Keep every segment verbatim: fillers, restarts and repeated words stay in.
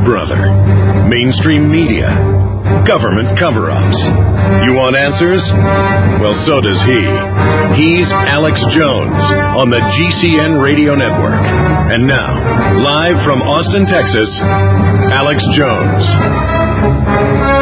brother. Mainstream media. Government cover-ups. You want answers? Well, so does he. He's Alex Jones on the G C N Radio Network. And now, live from Austin, Texas, Alex Jones.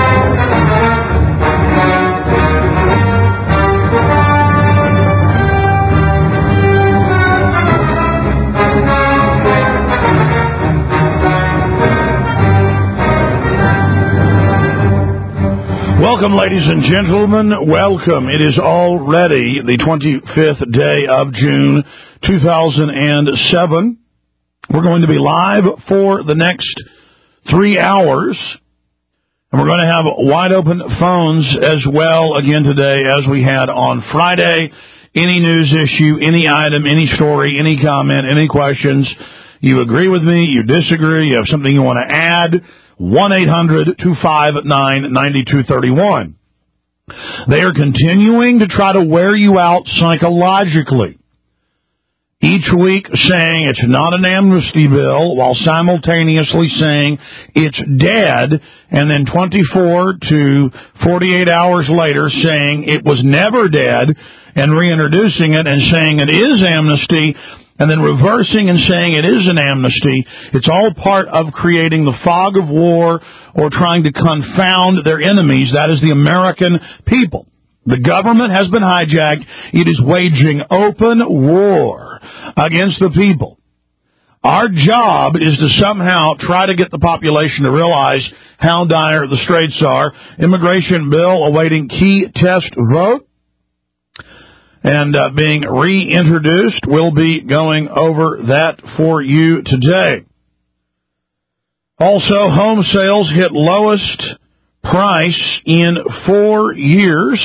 Welcome, ladies and gentlemen. Welcome. It is already the twenty-fifth day of June, two thousand seven. We're going to be live for the next three hours, and we're going to have wide-open phones as well again today as we had on Friday. Any news issue, any item, any story, any comment, any questions, you agree with me, you disagree, you have something you want to add, one eight hundred two five nine nine two three one. They are continuing to try to wear you out psychologically. Each week saying it's not an amnesty bill while simultaneously saying it's dead, and then twenty-four to forty-eight hours later saying it was never dead and reintroducing it and saying it is amnesty, and then reversing and saying it is an amnesty. It's all part of creating the fog of war or trying to confound their enemies. That is the American people. The government has been hijacked. It is waging open war against the people. Our job is to somehow try to get the population to realize how dire the straits are. Immigration bill awaiting key test vote and uh, being reintroduced. We'll be going over that for you today. Also, home sales hit lowest price in four years.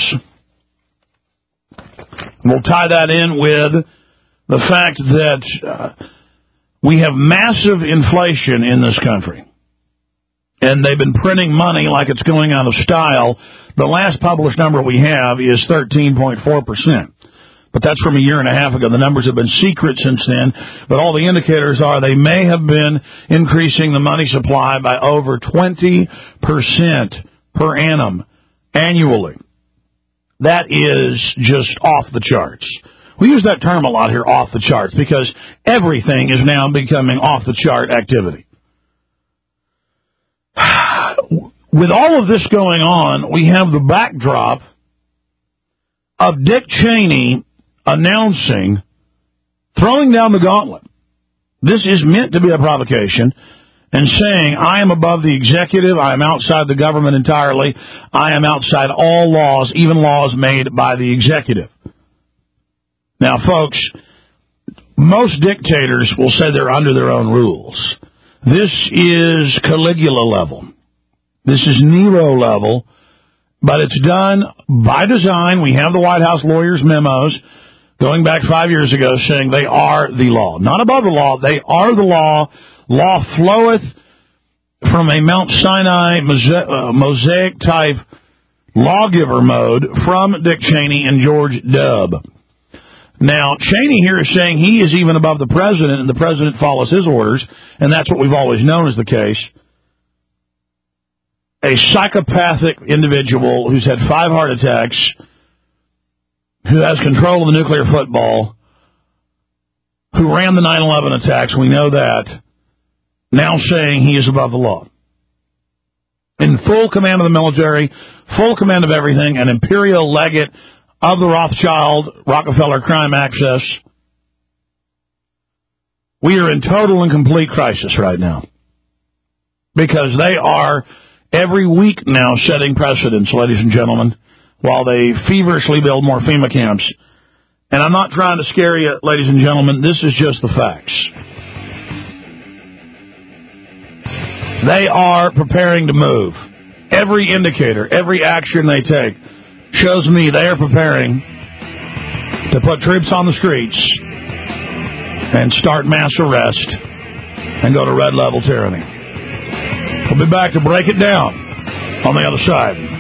We'll tie that in with the fact that uh, we have massive inflation in this country. And they've been printing money like it's going out of style. The last published number we have is thirteen point four percent. But that's from a year and a half ago. The numbers have been secret since then. But all the indicators are they may have been increasing the money supply by over twenty percent per annum annually. That is just off the charts. We use that term a lot here, off the charts, because everything is now becoming off the chart activity. With all of this going on, we have the backdrop of Dick Cheney announcing, throwing down the gauntlet. This is meant to be a provocation, and saying, I am above the executive, I am outside the government entirely, I am outside all laws, even laws made by the executive. Now, folks, most dictators will say they're under their own rules. This is Caligula level. This is Nero level, but it's done by design. We have the White House lawyers' memos going back five years ago saying they are the law. Not above the law, they are the law. Law floweth from a Mount Sinai mosaic-type lawgiver mode from Dick Cheney and George W. Now, Cheney here is saying he is even above the president, and the president follows his orders, and that's what we've always known as the case. A psychopathic individual who's had five heart attacks, who has control of the nuclear football, who ran the nine eleven attacks, we know that, now saying he is above the law. In full command of the military, full command of everything, an imperial legate of the Rothschild Rockefeller crime access. We are in total and complete crisis right now. Because they are every week now setting precedents, ladies and gentlemen, while they feverishly build more FEMA camps. And I'm not trying to scare you, ladies and gentlemen. This is just the facts. They are preparing to move. Every indicator, every action they take shows me they are preparing to put troops on the streets and start mass arrest and go to red level tyranny. We'll be back to break it down on the other side.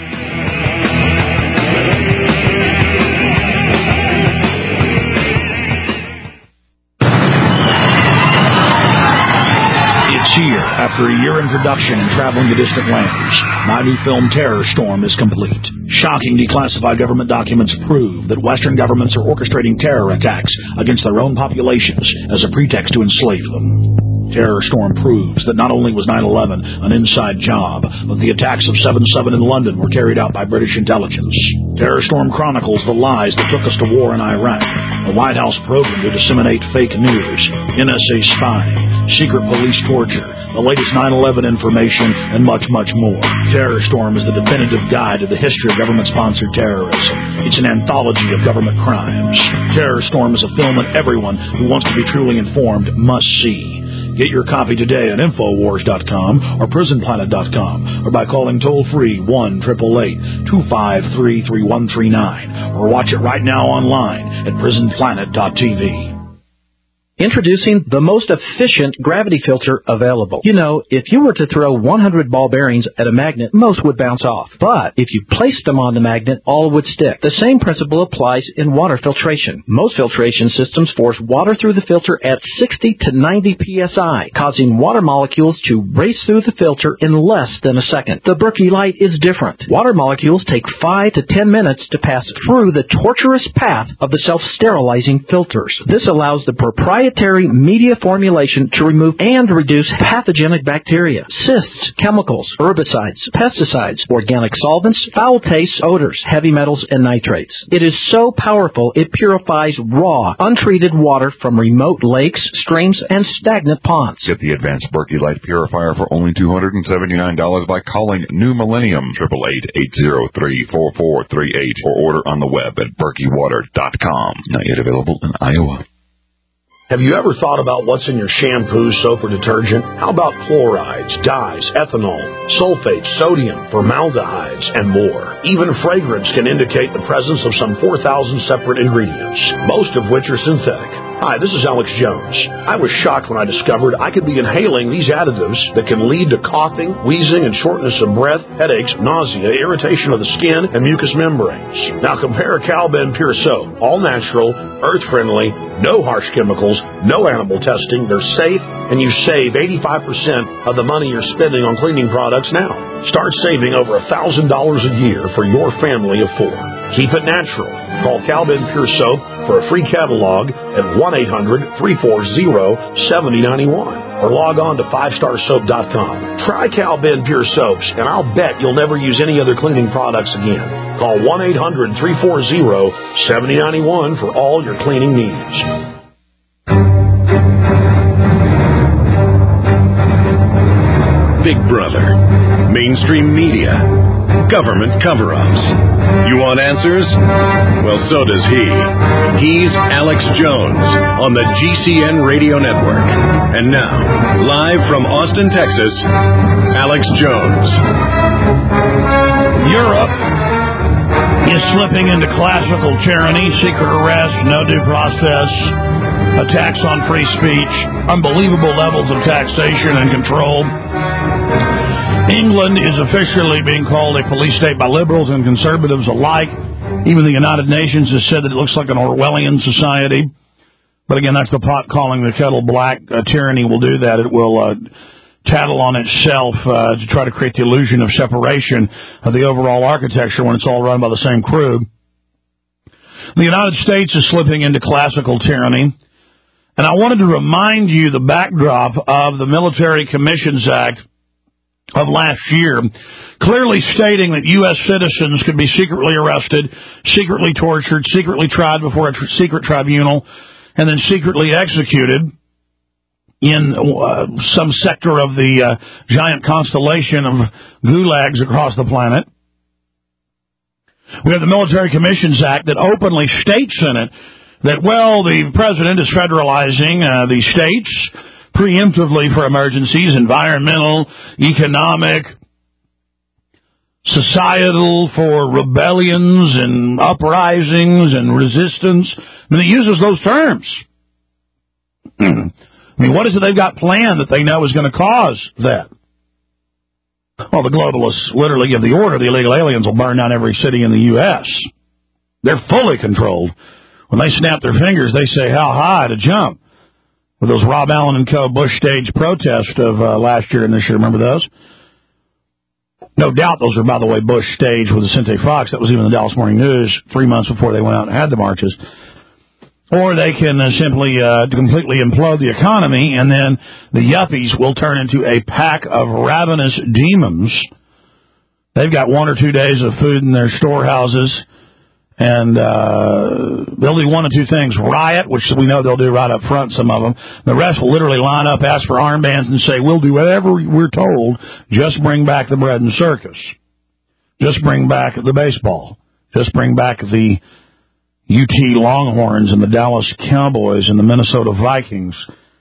year, after a year in production and traveling to distant lands, my new film Terror Storm is complete. Shocking declassified government documents prove that Western governments are orchestrating terror attacks against their own populations as a pretext to enslave them. Terror Storm proves that not only was nine eleven an inside job, but the attacks of seven seven in London were carried out by British intelligence. Terror Storm chronicles the lies that took us to war in Iraq, the White House program to disseminate fake news, N S A spying, secret police torture, the latest nine eleven information, and much, much more. Terror Storm is the definitive guide to the history of government-sponsored terrorism. It's an anthology of government crimes. Terror Storm is a film that everyone who wants to be truly informed must see. Get your copy today at Infowars dot com or Prison Planet dot com or by calling toll-free one eight eight eight, two five three, three one three nine or watch it right now online at Prison Planet dot T V. Introducing the most efficient gravity filter available. You know, if you were to throw one hundred ball bearings at a magnet, most would bounce off. But if you placed them on the magnet, all would stick. The same principle applies in water filtration. Most filtration systems force water through the filter at sixty to ninety P S I, causing water molecules to race through the filter in less than a second. The Berkey Light is different. Water molecules take five to ten minutes to pass through the tortuous path of the self-sterilizing filters. This allows the proprietary media formulation to remove and reduce pathogenic bacteria, cysts, chemicals, herbicides, pesticides, organic solvents, foul tastes, odors, heavy metals, and nitrates. It is so powerful it purifies raw, untreated water from remote lakes, streams, and stagnant ponds. Get the advanced Berkey Light Purifier for only two hundred seventy-nine dollars by calling New Millennium, eight eight eight, eight zero three, four four three eight, or order on the web at Berkey Water dot com. Not yet available in Iowa. Have you ever thought about what's in your shampoo, soap, or detergent? How about chlorides, dyes, ethanol, sulfates, sodium, formaldehydes, and more? Even fragrance can indicate the presence of some four thousand separate ingredients, most of which are synthetic. Hi, this is Alex Jones. I was shocked when I discovered I could be inhaling these additives that can lead to coughing, wheezing, and shortness of breath, headaches, nausea, irritation of the skin, and mucous membranes. Now compare Calben Pure Soap, all natural, earth-friendly, no harsh chemicals, no animal testing. They're safe, and you save eighty-five percent of the money you're spending on cleaning products now. Start saving over one thousand dollars a year for your family of four. Keep it natural. Call Calben Pure Soap for a free catalog at one eight hundred, three four zero, seven zero nine one or log on to five star soap dot com. Try Calben Pure Soaps, and I'll bet you'll never use any other cleaning products again. Call one eight hundred, three four zero, seven zero nine one for all your cleaning needs. Big Brother, mainstream media, government cover-ups. You want answers? Well, so does he. He's Alex Jones on the G C N Radio Network. And now, live from Austin, Texas, Alex Jones. Europe is slipping into classical tyranny, secret arrest, no due process, attacks on free speech, unbelievable levels of taxation and control. England is officially being called a police state by liberals and conservatives alike. Even the United Nations has said that it looks like an Orwellian society. But again, that's the pot calling the kettle black. Uh, tyranny will do that. It will uh, tattle on itself uh, to try to create the illusion of separation of the overall architecture when it's all run by the same crew. The United States is slipping into classical tyranny. And I wanted to remind you the backdrop of the Military Commissions Act of last year, clearly stating that U S citizens could be secretly arrested, secretly tortured, secretly tried before a tr- secret tribunal, and then secretly executed in uh, some sector of the uh, giant constellation of gulags across the planet. We have the Military Commissions Act that openly states in it that, well, the president is federalizing uh, the states preemptively for emergencies, environmental, economic, societal, for rebellions and uprisings and resistance. I mean, it uses those terms. I mean, what is it they've got planned that they know is going to cause that? Well, the globalists literally give the order the illegal aliens will burn down every city in the U S They're fully controlled. When they snap their fingers, they say how high to jump. with those Rob Allen and Co. Bush stage protests of uh, last year and this year. Remember those? No doubt those were, by the way, Bush staged with Vicente Fox. That was even the Dallas Morning News three months before they went out and had the marches. Or they can uh, simply uh, completely implode the economy, and then the yuppies will turn into a pack of ravenous demons. They've got one or two days of food in their storehouses, and uh, they'll do one of two things. Riot, which we know they'll do right up front, some of them. The rest will literally line up, ask for armbands, and say, we'll do whatever we're told. Just bring back the bread and circus. Just bring back the baseball. Just bring back the U T Longhorns and the Dallas Cowboys and the Minnesota Vikings.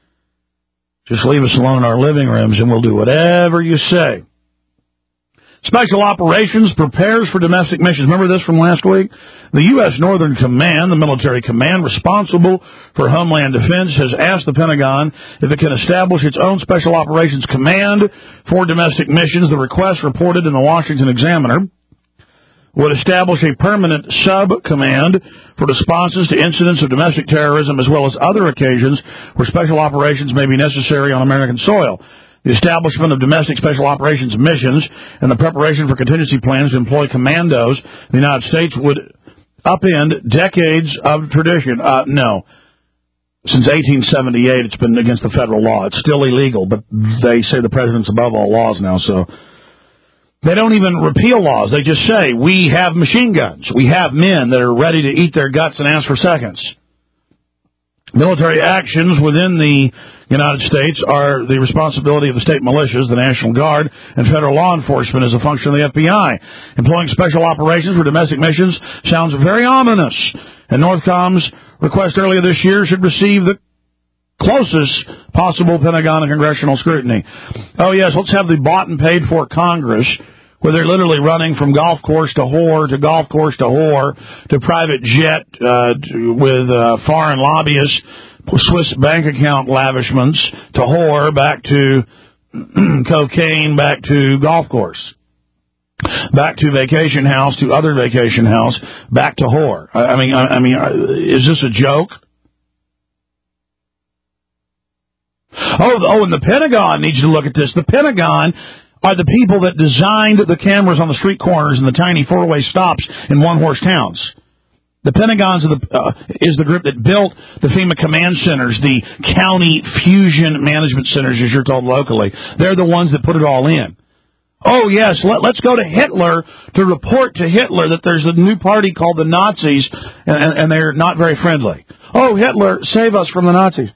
Just leave us alone in our living rooms, and we'll do whatever you say. Special Operations prepares for domestic missions. Remember this from last week? The U S. Northern Command, the military command responsible for Homeland Defense, has asked the Pentagon if it can establish its own Special Operations Command for domestic missions. The request, reported in the Washington Examiner, would establish a permanent sub-command for responses to incidents of domestic terrorism as well as other occasions where special operations may be necessary on American soil. The establishment of domestic special operations missions and the preparation for contingency plans to employ commandos in the United States would upend decades of tradition. Uh, no. Since eighteen seventy-eight, it's been against the federal law. It's still illegal, but they say the president's above all laws now, so they don't even repeal laws. They just say, we have machine guns. We have men that are ready to eat their guts and ask for seconds. Military actions within the United States are the responsibility of the state militias, the National Guard, and federal law enforcement as a function of the F B I. Employing special operations for domestic missions sounds very ominous, and Northcom's request earlier this year should receive the closest possible Pentagon and congressional scrutiny. Oh, yes, let's have the bought and paid for Congress, where they're literally running from golf course to whore to golf course to whore to private jet uh, to, with uh, foreign lobbyists, Swiss bank account lavishments to whore, back to cocaine, back to golf course, back to vacation house, to other vacation house, back to whore. I, I mean, I, I mean, is this a joke? Oh, oh, and the Pentagon needs to look at this. The Pentagon are the people that designed the cameras on the street corners and the tiny four-way stops in one-horse towns. The Pentagon's are the, uh, is the group that built the FEMA command centers, the county fusion management centers, as you're told locally. They're the ones that put it all in. Oh, yes, let, let's go to Hitler to report to Hitler that there's a new party called the Nazis, and, and, and they're not very friendly. Oh, Hitler, save us from the Nazis.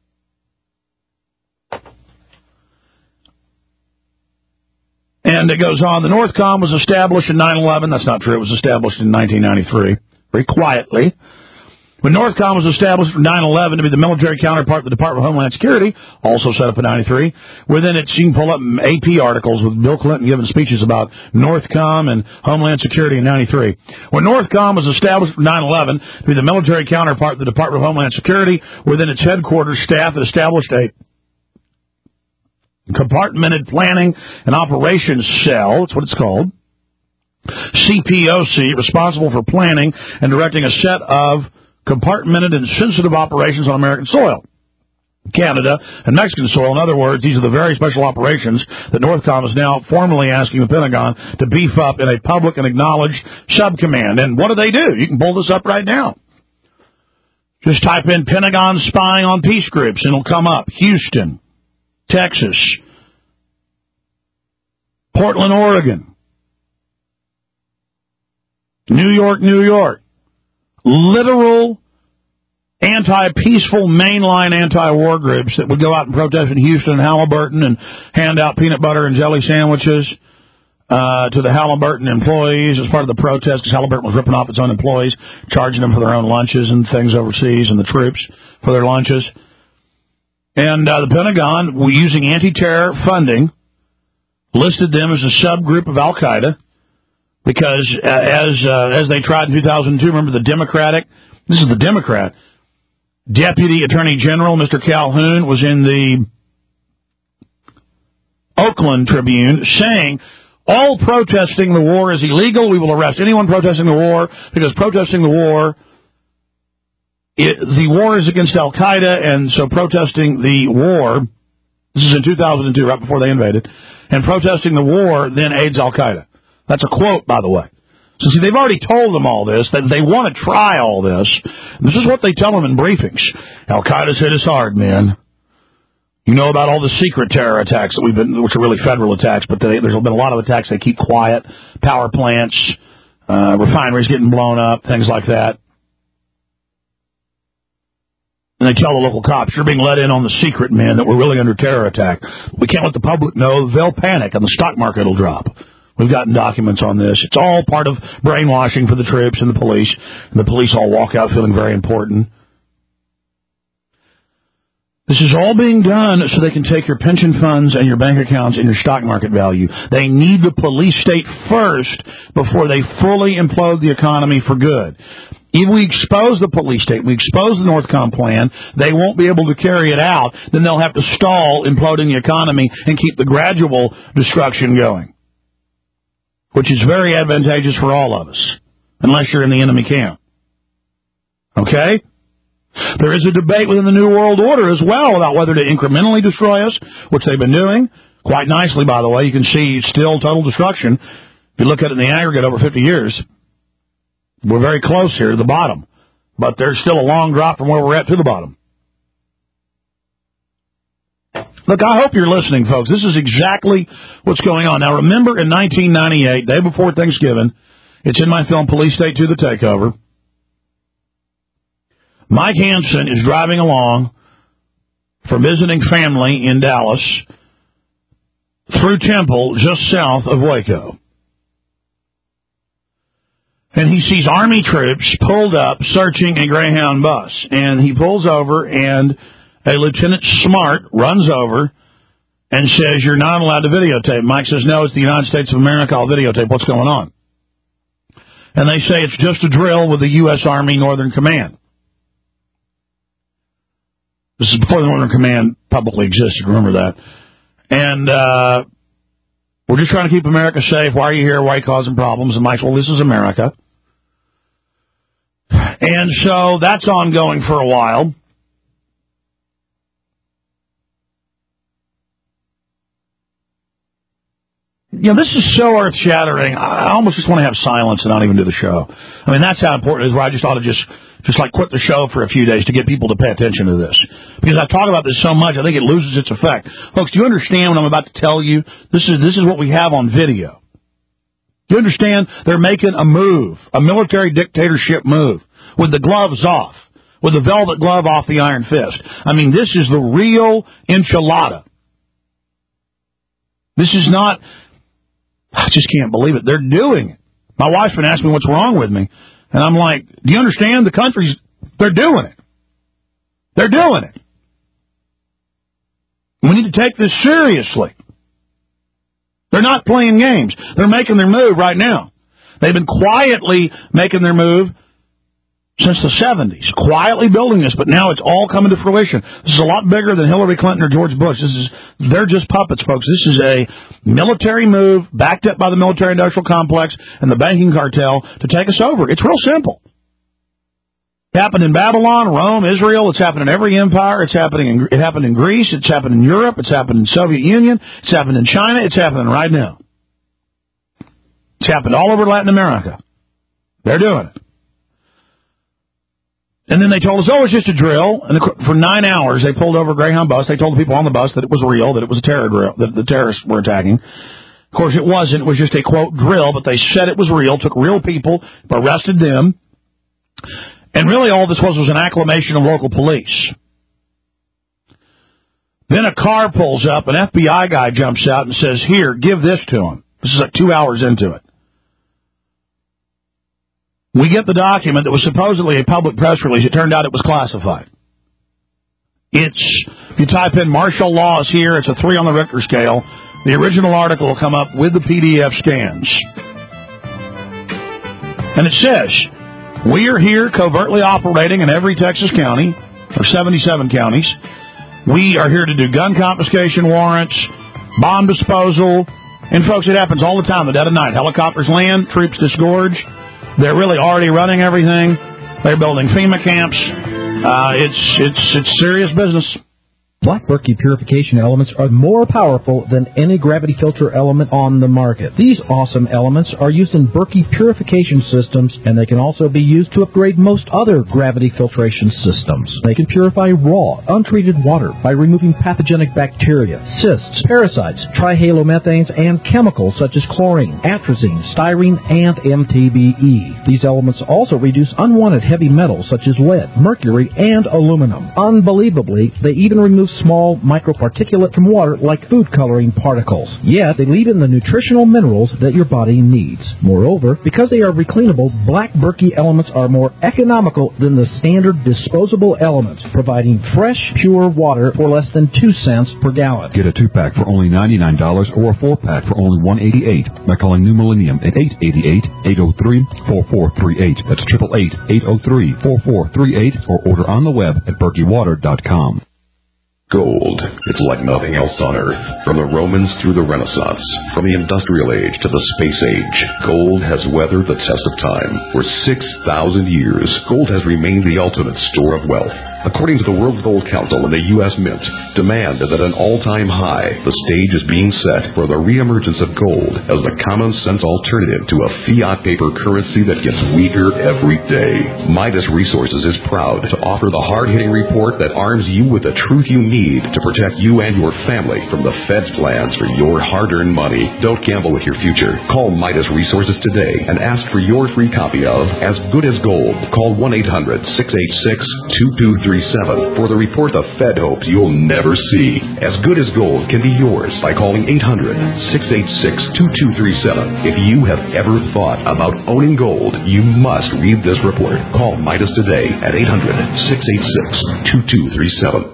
And it goes on. The Northcom was established in nine eleven. That's not true. It was established in nineteen ninety-three, very quietly. When Northcom was established in nine eleven to be the military counterpart of the Department of Homeland Security, also set up in ninety-three, within it, you can pull up A P articles with Bill Clinton giving speeches about Northcom and Homeland Security in ninety-three. When Northcom was established in nine eleven to be the military counterpart of the Department of Homeland Security, within its headquarters staff, it established a Compartmented Planning and Operations Cell, that's what it's called, C P O C, responsible for planning and directing a set of compartmented and sensitive operations on American soil, Canada, and Mexican soil. In other words, these are the very special operations that Northcom is now formally asking the Pentagon to beef up in a public and acknowledged subcommand. And what do they do? You can pull this up right now. Just type in Pentagon spying on peace groups, and it'll come up. Houston, Texas, Portland, Oregon, New York, New York. Literal anti-peaceful mainline anti-war groups that would go out and protest in Houston and Halliburton and hand out peanut butter and jelly sandwiches uh, to the Halliburton employees as part of the protest, because Halliburton was ripping off its own employees, charging them for their own lunches and things overseas, and the troops for their lunches. And uh, the Pentagon, using anti-terror funding, listed them as a subgroup of Al-Qaeda because uh, as uh, as they tried in two thousand two, remember the Democratic, this is the Democrat, Deputy Attorney General, Mister Calhoun, was in the Oakland Tribune saying, all protesting the war is illegal. We will arrest anyone protesting the war because protesting the war it, the war is against Al-Qaeda, and so protesting the war, this is in two thousand two, right before they invaded, and protesting the war then aids Al-Qaeda. That's a quote, by the way. So, see, they've already told them all this, that they want to try all this. This is what they tell them in briefings. Al-Qaeda's hit us hard, man. You know about all the secret terror attacks that we've been, which are really federal attacks, but they, there's been a lot of attacks they keep quiet, power plants, uh, refineries getting blown up, things like that. And they tell the local cops, you're being let in on the secret, man, that we're really under terror attack. We can't let the public know. They'll panic and the stock market will drop. We've gotten documents on this. It's all part of brainwashing for the troops and the police. And the police all walk out feeling very important. This is all being done so they can take your pension funds and your bank accounts and your stock market value. They need the police state first before they fully implode the economy for good. If we expose the police state, we expose the Northcom plan, they won't be able to carry it out. Then they'll have to stall imploding the economy and keep the gradual destruction going, which is very advantageous for all of us, unless you're in the enemy camp. Okay? There is a debate within the New World Order as well about whether to incrementally destroy us, which they've been doing quite nicely, by the way. You can see still total destruction. If you look at it in the aggregate over fifty years, we're very close here to the bottom, but there's still a long drop from where we're at to the bottom. Look, I hope you're listening, folks. This is exactly what's going on. Now, remember in nineteen ninety-eight, day before Thanksgiving, it's in my film Police State to the Takeover, Mike Hansen is driving along for visiting family in Dallas through Temple, just south of Waco. And he sees Army troops pulled up searching a Greyhound bus. And he pulls over, and a Lieutenant Smart runs over and says, you're not allowed to videotape. Mike says, no, it's the United States of America. I'll videotape. What's going on? And they say it's just a drill with the U S Army Northern Command. This is before the Northern Command publicly existed. Remember that. And uh, we're just trying to keep America safe. Why are you here? Why are you causing problems? And Mike's, well, this is America. And so that's ongoing for a while. You know, this is so earth-shattering, I almost just want to have silence and not even do the show. I mean, that's how important it is, where I just ought to just, just like quit the show for a few days to get people to pay attention to this. Because I talk about this so much, I think it loses its effect. Folks, do you understand what I'm about to tell you? This is, this is what we have on video. Do you understand? They're making a move, a military dictatorship move, with the gloves off, with the velvet glove off the iron fist. I mean, this is the real enchilada. This is not... I just can't believe it. They're doing it. My wife's been asking me what's wrong with me. And I'm like, do you understand? The country's, they're doing it. They're doing it. We need to take this seriously. They're not playing games. They're making their move right now. They've been quietly making their move since the seventies, quietly building this, but now it's all coming to fruition. This is a lot bigger than Hillary Clinton or George Bush. This is, they're just puppets, folks. This is a military move backed up by the military-industrial complex and the banking cartel to take us over. It's real simple. It happened in Babylon, Rome, Israel. It's happened in every empire. It's happening. In, it happened in Greece. It's happened in Europe. It's happened in the Soviet Union. It's happened in China. It's happening right now. It's happened all over Latin America. They're doing it. And then they told us, oh, it's just a drill. And for nine hours, they pulled over a Greyhound bus. They told the people on the bus that it was real, that it was a terror drill, that the terrorists were attacking. Of course, it wasn't. It was just a, quote, drill, but they said it was real, took real people, arrested them. And really all this was was an acclamation of local police. Then a car pulls up, an F B I guy jumps out and says, here, give this to him. This is like two hours into it. We get the document that was supposedly a public press release. It turned out it was classified. It's, if you type in martial laws here, it's a three on the Richter scale. The original article will come up with the P D F scans. And it says, we are here covertly operating in every Texas county, or seventy-seven counties. We are here to do gun confiscation warrants, bomb disposal. And folks, it happens all the time, the dead of night. Helicopters land, troops disgorge. They're really already running everything. They're building FEMA camps. Uh, it's it's it's serious business. Black Berkey purification elements are more powerful than any gravity filter element on the market. These awesome elements are used in Berkey purification systems, and they can also be used to upgrade most other gravity filtration systems. They can purify raw, untreated water by removing pathogenic bacteria, cysts, parasites, trihalomethanes, and chemicals such as chlorine, atrazine, styrene, and M T B E. These elements also reduce unwanted heavy metals such as lead, mercury, and aluminum. Unbelievably, they even remove small microparticulate from water like food coloring particles. Yet, they leave in the nutritional minerals that your body needs. Moreover, because they are recleanable, Black Berkey elements are more economical than the standard disposable elements, providing fresh, pure water for less than two cents per gallon. Get a two-pack for only ninety-nine dollars or a four-pack for only one hundred eighty-eight dollars by calling New Millennium at eight eight eight, eight oh three, four four three eight. That's eight eight eight, eight oh three, four four three eight or order on the web at berkey water dot com. Gold. It's like nothing else on Earth. From the Romans through the Renaissance, from the Industrial Age to the Space Age, gold has weathered the test of time. For six thousand years, gold has remained the ultimate store of wealth. According to the World Gold Council and the U S Mint, demand is at an all-time high. The stage is being set for the reemergence of gold as the common-sense alternative to a fiat paper currency that gets weaker every day. Midas Resources is proud to offer the hard-hitting report that arms you with the truth you need to protect you and your family from the Fed's plans for your hard-earned money. Don't gamble with your future. Call Midas Resources today and ask for your free copy of As Good as Gold. Call one eight hundred, six eight six, two two three seven for the report the Fed hopes you'll never see. As Good as Gold can be yours by calling eight hundred, six eight six, two two three seven. If you have ever thought about owning gold, you must read this report. Call Midas today at eight hundred, six eight six, two two three seven.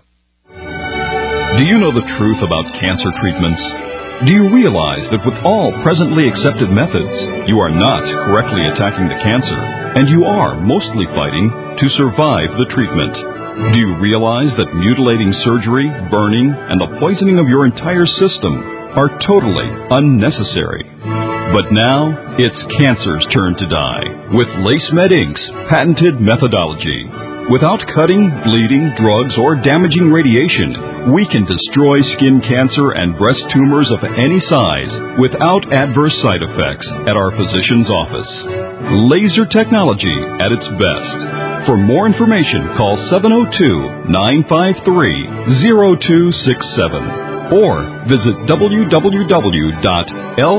Do you know the truth about cancer treatments? Do you realize that with all presently accepted methods, you are not correctly attacking the cancer, and you are mostly fighting to survive the treatment? Do you realize that mutilating surgery, burning, and the poisoning of your entire system are totally unnecessary? But now, it's cancer's turn to die with LaceMed Incorporated's patented methodology. Without cutting, bleeding, drugs, or damaging radiation, we can destroy skin cancer and breast tumors of any size without adverse side effects at our physician's office. Laser technology at its best. For more information, call seven oh two, nine five three, oh two six seven or visit w w w dot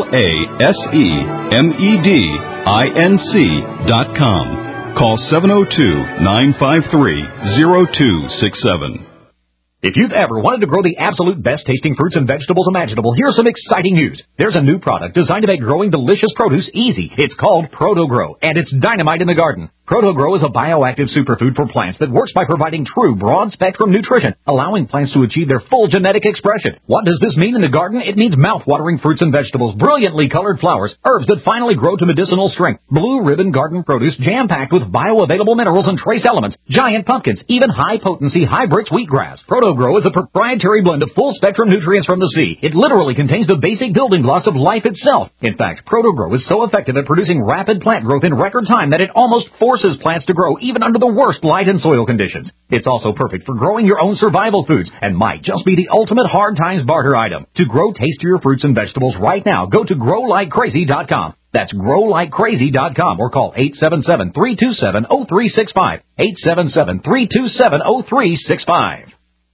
lasemedinc dot com. Call seven oh two, nine five three, oh two six seven. If you've ever wanted to grow the absolute best-tasting fruits and vegetables imaginable, here's some exciting news. There's a new product designed to make growing delicious produce easy. It's called ProtoGrow, and it's dynamite in the garden. ProtoGrow is a bioactive superfood for plants that works by providing true broad-spectrum nutrition, allowing plants to achieve their full genetic expression. What does this mean in the garden? It means mouth-watering fruits and vegetables, brilliantly colored flowers, herbs that finally grow to medicinal strength, blue ribbon garden produce jam-packed with bioavailable minerals and trace elements, giant pumpkins, even high-potency hybrids wheatgrass. ProtoGrow is a proprietary blend of full-spectrum nutrients from the sea. It literally contains the basic building blocks of life itself. In fact, ProtoGrow is so effective at producing rapid plant growth in record time that it almost forces plants to grow even under the worst light and soil conditions. It's also perfect for growing your own survival foods and might just be the ultimate hard times barter item. To grow tastier fruits and vegetables right now, go to grow like crazy dot com. That's grow like crazy dot com or call eight seven seven, three two seven, oh three six five. eight seven seven, three two seven, oh three six five.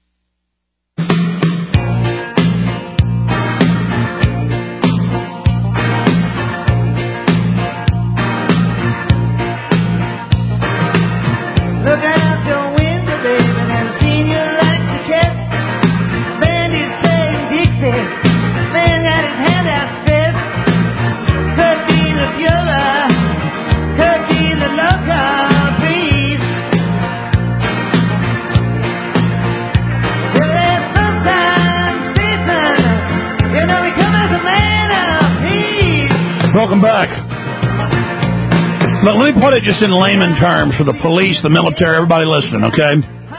Welcome back. But let me put it just in layman terms for the police, the military, everybody listening, okay?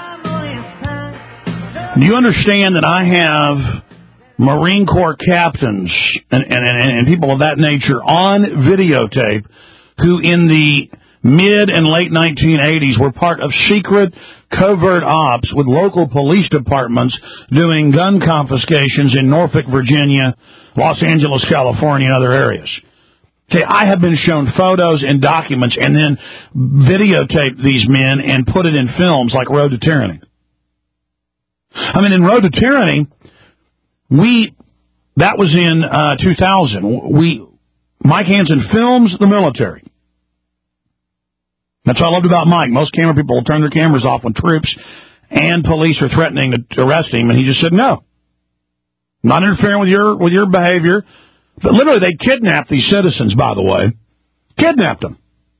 Do you understand that I have Marine Corps captains and, and, and, and people of that nature on videotape who in the mid and late nineteen eighties were part of secret covert ops with local police departments doing gun confiscations in Norfolk, Virginia, Los Angeles, California, and other areas. Okay, I have been shown photos and documents and then videotaped these men and put it in films like Road to Tyranny. I mean, in Road to Tyranny, we, that was in uh, two thousand. We, Mike Hansen films the military. That's what I loved about Mike. Most camera people will turn their cameras off when troops and police are threatening to arrest him, and he just said, no. Not interfering with your with your behavior. But literally, they kidnapped these citizens, by the way. Kidnapped them.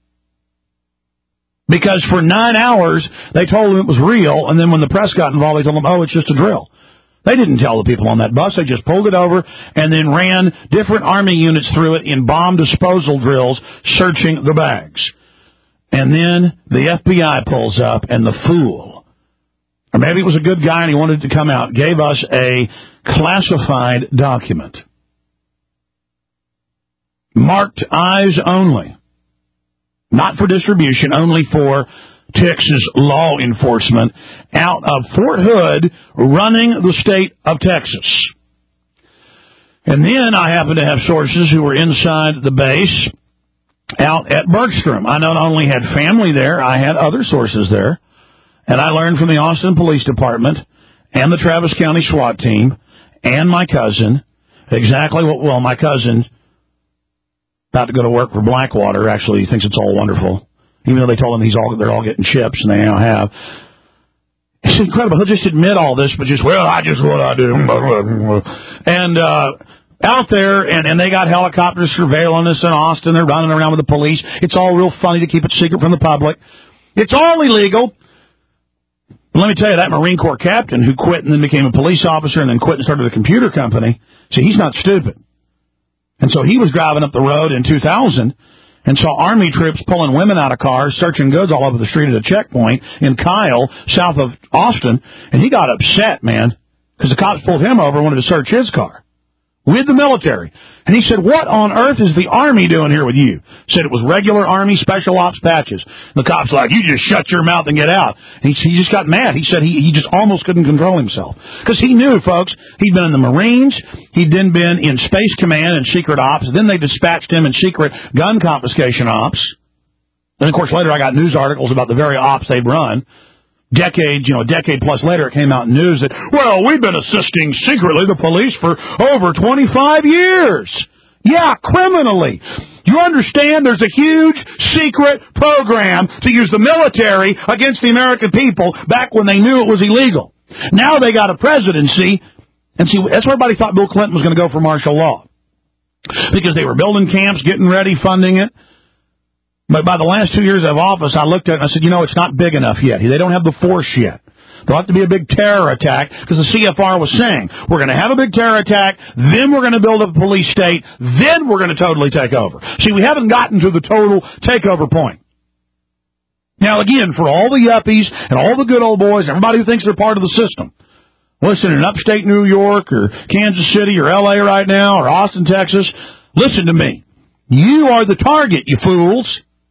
Because for nine hours, they told them it was real, and then when the press got involved, they told them, oh, it's just a drill. They didn't tell the people on that bus. They just pulled it over and then ran different Army units through it in bomb disposal drills, searching the bags. And then the F B I pulls up, and the fool, or maybe it was a good guy and he wanted to come out, gave us a classified document. Marked eyes only. Not for distribution, only for Texas law enforcement out of Fort Hood running the state of Texas. And then I happen to have sources who were inside the base out at Bergstrom. I not only had family there, I had other sources there. And I learned from the Austin Police Department and the Travis County SWAT team and my cousin exactly what, well, my cousin, about to go to work for Blackwater, actually thinks it's all wonderful. Even though they told him he's all, they're all getting chips, and they now have. It's incredible. He'll just admit all this, but just, well, I just what I do. And uh, out there, and, and they got helicopters surveilling us in Austin. They're running around with the police. It's all real funny to keep it secret from the public. It's all illegal. But let me tell you, that Marine Corps captain who quit and then became a police officer and then quit and started a computer company, see, he's not stupid. And so he was driving up the road in two thousand and saw Army troops pulling women out of cars, searching goods all over the street at a checkpoint in Kyle, south of Austin, and he got upset, man, because the cops pulled him over and wanted to search his car with the military. And he said, what on earth is the Army doing here with you? Said it was regular Army special ops patches. And the cop's like, you just shut your mouth and get out. And he, he just got mad. He said he, he just almost couldn't control himself. Because he knew, folks, he'd been in the Marines, he'd then been in Space Command and secret ops, then they dispatched him in secret gun confiscation ops. Then, of course, later I got news articles about the very ops they'd run. Decades, you know, a decade plus later, it came out in news that, well, we've been assisting secretly the police for over twenty-five years. Yeah, criminally. You understand there's a huge secret program to use the military against the American people back when they knew it was illegal. Now they got a presidency, and see, that's where everybody thought Bill Clinton was going to go for martial law. Because they were building camps, getting ready, funding it. But by the last two years of office, I looked at it and I said, you know, it's not big enough yet. They don't have the force yet. There'll have to be a big terror attack, because the C F R was saying, we're going to have a big terror attack, then we're going to build up a police state, then we're going to totally take over. See, we haven't gotten to the total takeover point. Now, again, for all the yuppies and all the good old boys, everybody who thinks they're part of the system, listen, in upstate New York or Kansas City or L A right now or Austin, Texas, listen to me. You are the target, you fools.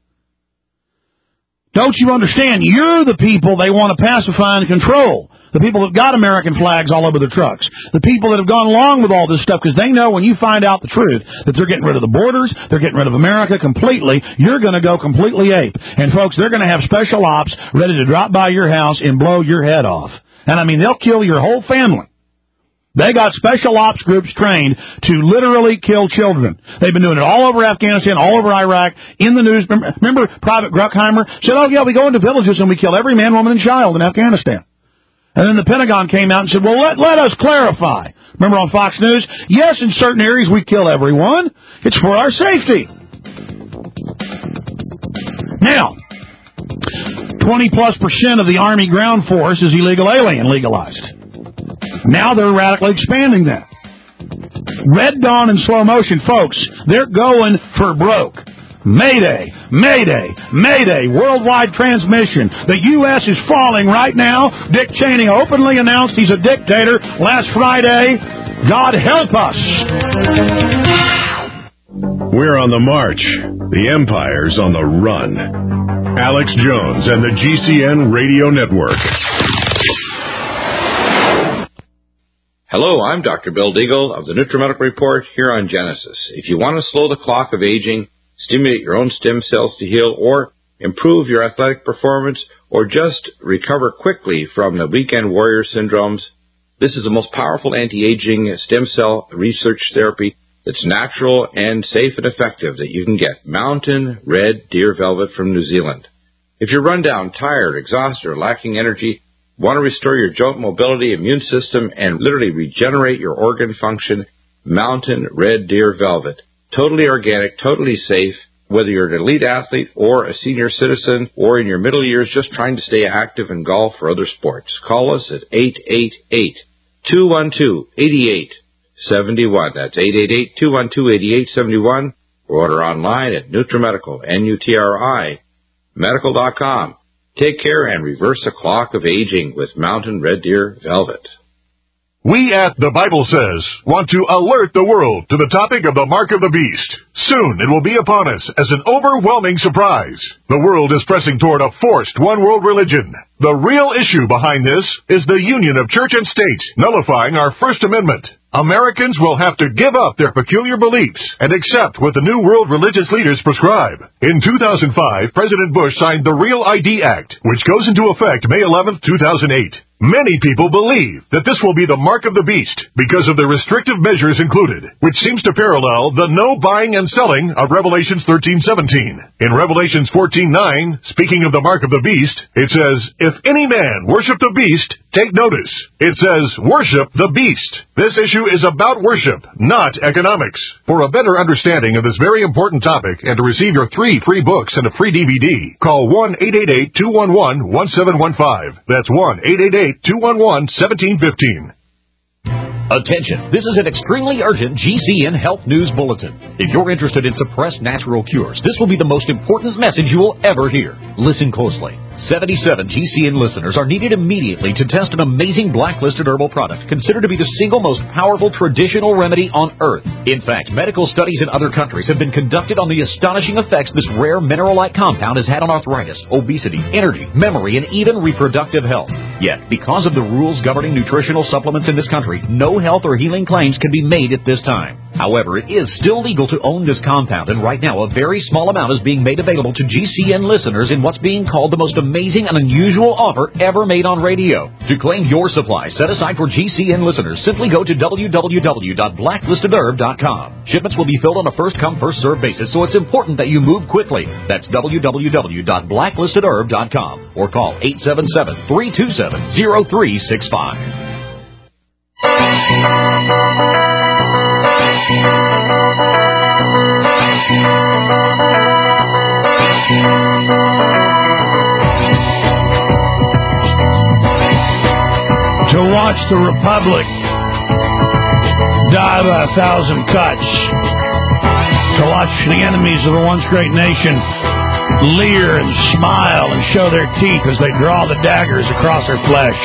Don't you understand? You're the people they want to pacify and control. The people that got American flags all over their trucks. The people that have gone along with all this stuff, because they know when you find out the truth that they're getting rid of the borders, they're getting rid of America completely, you're going to go completely ape. And, folks, they're going to have special ops ready to drop by your house and blow your head off. And, I mean, they'll kill your whole family. They got special ops groups trained to literally kill children. They've been doing it all over Afghanistan, all over Iraq, in the news. Remember, remember Private Bruckheimer said, oh, yeah, we go into villages and we kill every man, woman, and child in Afghanistan. And then the Pentagon came out and said, well, let, let us clarify. Remember on Fox News? Yes, in certain areas we kill everyone. It's for our safety. Now, twenty plus percent of the Army ground force is illegal alien legalized. Now they're radically expanding that. Red Dawn in slow motion, folks, they're going for broke. Mayday, Mayday, Mayday, worldwide transmission. The U S is falling right now. Dick Cheney openly announced he's a dictator last Friday. God help us. We're on the march. The empire's on the run. Alex Jones and the G C N Radio Network. Hello, I'm Doctor Bill Deagle of the NutriMedical Report here on Genesis. If you want to slow the clock of aging, stimulate your own stem cells to heal, or improve your athletic performance, or just recover quickly from the weekend warrior syndromes, this is the most powerful anti-aging stem cell research therapy that's natural and safe and effective that you can get. Mountain Red Deer Velvet from New Zealand. If you're run down, tired, exhausted, or lacking energy, want to restore your joint mobility, immune system, and literally regenerate your organ function, Mountain Red Deer Velvet. Totally organic, totally safe, whether you're an elite athlete or a senior citizen or in your middle years just trying to stay active in golf or other sports. Call us at eight eight eight, two one two, eight eight seven one. That's eight eight eight, two one two, eight eight seven one. Or order online at NutriMedical, N U T R I, medical dot com. Take care and reverse the clock of aging with Mountain Red Deer Velvet. We at The Bible Says want to alert the world to the topic of the mark of the beast. Soon it will be upon us as an overwhelming surprise. The world is pressing toward a forced one-world religion. The real issue behind this is the union of church and state, nullifying our First Amendment. Americans will have to give up their peculiar beliefs and accept what the new world religious leaders prescribe. In two thousand five, President Bush signed the Real I D Act, which goes into effect May eleventh, two thousand eight. Many people believe that this will be the mark of the beast because of the restrictive measures included, which seems to parallel the no buying and selling of Revelations thirteen seventeen. In Revelations fourteen nine, speaking of the mark of the beast, it says, "If any man worship the beast, take notice." It says, "Worship the beast." This issue is about worship, not economics. For a better understanding of this very important topic and to receive your three free books and a free D V D, call one eight eight eight, two one one, one seven one five. That's one eight eight eight, two one one, one seven one five. Attention, this is an extremely urgent G C N Health News Bulletin. If you're interested in suppressed natural cures, this will be the most important message you will ever hear. Listen closely. seventy-seven G C N listeners are needed immediately to test an amazing blacklisted herbal product considered to be the single most powerful traditional remedy on earth. In fact, medical studies in other countries have been conducted on the astonishing effects this rare mineral-like compound has had on arthritis, obesity, energy, memory, and even reproductive health. Yet, because of the rules governing nutritional supplements in this country, no health or healing claims can be made at this time. However, it is still legal to own this compound, and right now a very small amount is being made available to G C N listeners in what's being called the most amazing and unusual offer ever made on radio. To claim your supply set aside for G C N listeners, simply go to w w w dot blacklisted herb dot com. Shipments will be filled on a first-come, first-served basis, so it's important that you move quickly. That's w w w dot blacklisted herb dot com or call eight seven seven, three two seven, zero three six five. To watch the Republic die by a thousand cuts. To watch the enemies of the once great nation leer and smile and show their teeth as they draw the daggers across their flesh.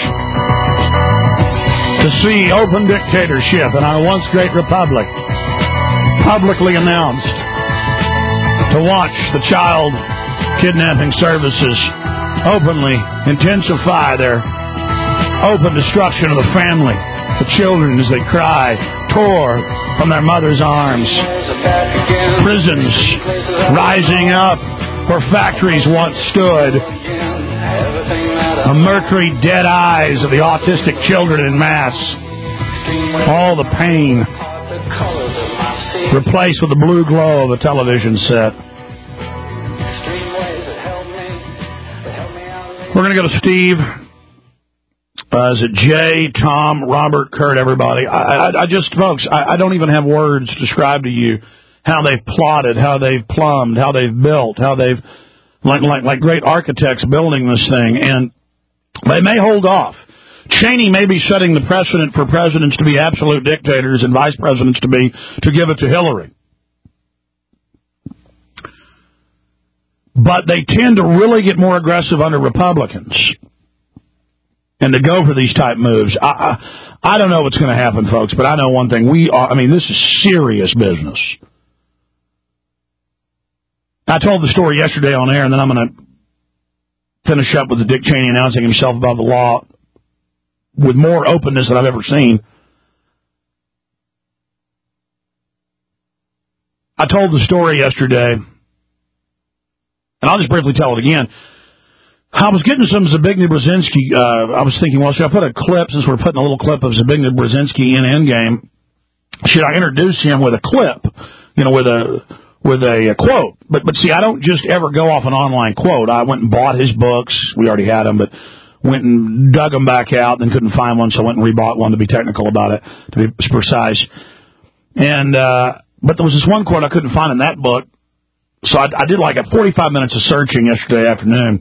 To see open dictatorship in our once great republic publicly announced. To watch the child kidnapping services openly intensify their open destruction of the family, the children as they cry, tore from their mother's arms. Prisons rising up where factories once stood. The mercury dead eyes of the autistic children in mass. All the pain replaced with the blue glow of a television set. We're going to go to Steve. Uh, is it Jay, Tom, Robert, Kurt, everybody? I, I, I just, folks, I, I don't even have words to describe to you how they've plotted, how they've plumbed, how they've built, how they've, like, like, like great architects building this thing, and they may hold off. Cheney may be setting the precedent for presidents to be absolute dictators and vice presidents to be, to give it to Hillary. But they tend to really get more aggressive under Republicans. And to go for these type moves, I, I, I don't know what's going to happen, folks, but I know one thing. We are, I mean, this is serious business. I told the story yesterday on air, and then I'm going to finish up with the Dick Cheney announcing himself above the law with more openness than I've ever seen. I told the story yesterday, and I'll just briefly tell it again. I was getting some Zbigniew Brzezinski. Uh, I was thinking, well, should I put a clip, since we're putting a little clip of Zbigniew Brzezinski in Endgame, should I introduce him with a clip, you know, with a with a, a quote? But, but see, I don't just ever go off an online quote. I went and bought his books. We already had them, but went and dug them back out, then couldn't find one, so I went and rebought one to be technical about it, to be precise. And, uh, but there was this one quote I couldn't find in that book, so I, I did like a forty-five minutes of searching yesterday afternoon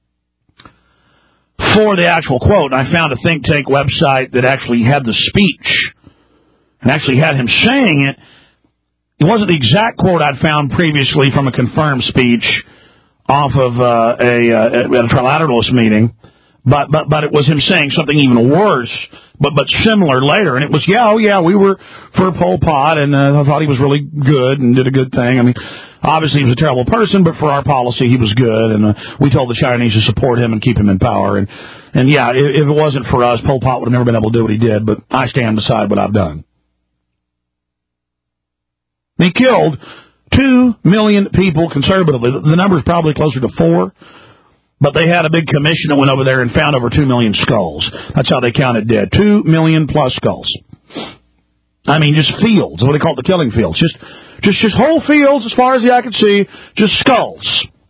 for the actual quote, and I found a think tank website that actually had the speech and actually had him saying it. It wasn't the exact quote I'd found previously from a confirmed speech off of uh, a, uh, at a Trilateralist meeting, but, but but it was him saying something even worse, but but similar later. And it was, yeah, oh yeah, we were for Pol Pot, and uh, I thought he was really good and did a good thing. I mean, obviously he was a terrible person, but for our policy he was good, and uh, we told the Chinese to support him and keep him in power. And, and yeah, if, if it wasn't for us, Pol Pot would have never been able to do what he did, but I stand beside what I've done. He killed two million people conservatively. The number is probably closer to four, but they had a big commission that went over there and found over two million skulls. That's how they counted dead. Two million plus skulls. I mean, just fields. What they call it, the killing fields. Just, just, just whole fields as far as the eye could see. Just skulls.